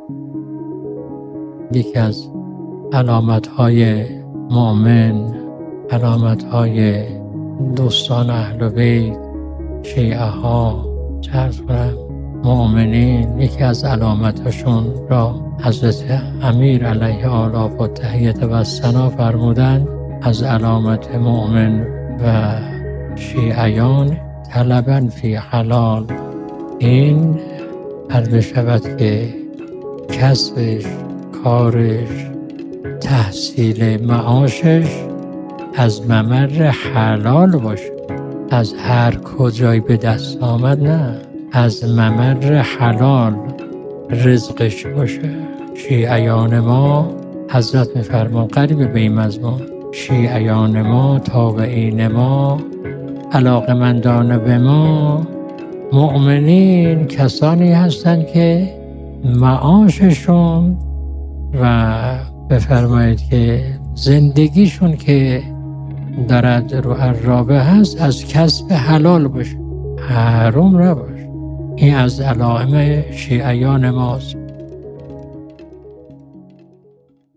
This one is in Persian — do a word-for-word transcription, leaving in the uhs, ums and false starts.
یکی از علامت‌های مؤمن، علامت‌های دوستان اهل بیت، شیعه ها، چه عرض کنم مؤمنین، یکی از علامتشون را حضرت امیر علیه آلاف و تحیت و ثنا فرمودند از علامت مؤمن و شیعیان طلباً فی حلال، این هر بشود که کسبش، کارش، تحصیل معاشش از ممر حلال باشه، از هر کجایی به دست آمد نه، از ممر حلال رزقش باشه. شیعیان ما، حضرت میفرمان قریب به این مضمون، شیعیان ما، تابعین ما، علاقمندان به ما، مؤمنین کسانی هستند که معاششون و بفرمایید که زندگیشون که دارد رو عرابه هست از کسب حلال باشه، حرام نباشه. این از علائم شیعیان ماست.